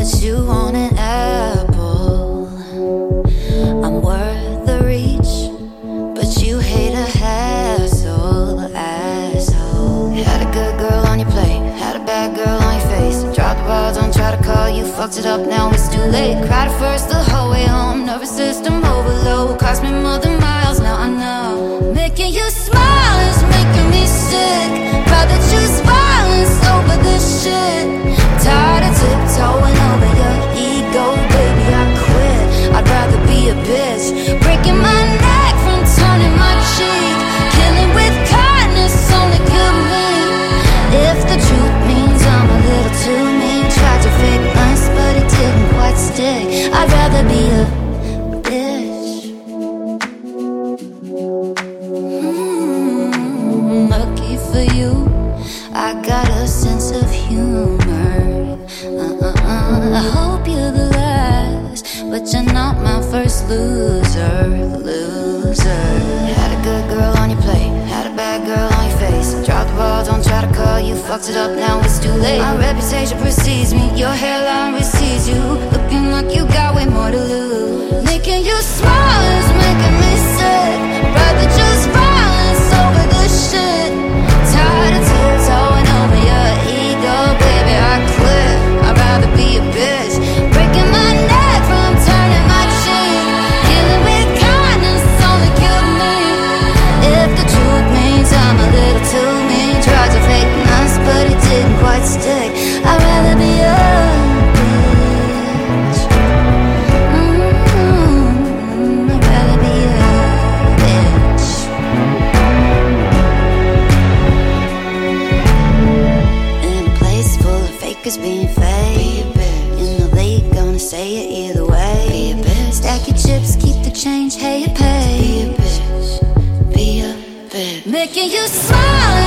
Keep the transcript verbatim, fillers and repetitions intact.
you want an apple. I'm worth the reach, but you hate a hassle, asshole. Had a good girl on your plate, had a bad girl on your face. Dropped the ball, don't try to call, you fucked it up, now it's too late. Cried at first the whole way home, nervous system overload. Cost me more than miles, now I know. Making you smile is making me sick. Proud that you choose violence over this shit. Tired of tiptoeing over your ego, baby, I quit. I'd rather be a bitch, breaking my neck from turning my cheek. Killing with kindness only good me. If the truth means I'm a little too mean, tried to fake nice but it didn't quite stick. I'd rather be a bitch. mm, Lucky for you, I got a sense of humor. uh-uh-uh. I hope you're the last, but you're not my first loser. Loser. Had a good girl on your plate, had a bad girl on your face. Dropped the ball, don't try to call, you fucked it up, now it's too late. My reputation precedes me, your hairline precedes you. Looking like you got way more to lose. Making you smile is making me sick. Rather choose violence over this shit. Tired of tiptoeing over your ego, baby, I quit. I'd rather be a bitch, breaking my neck from turning my cheek. Killing with kindness only killed me. If the truth means I'm a little too mean, tried to fake nice but it didn't quite stick. I'd rather be a bitch. mm-hmm. I'd rather be a bitch. In a place full of fakers being fake, you know they gonna say it either way. Be a bitch. Stack your chips, keep the change, hey, you pay. Be a bitch. Be a bitch. Making you smile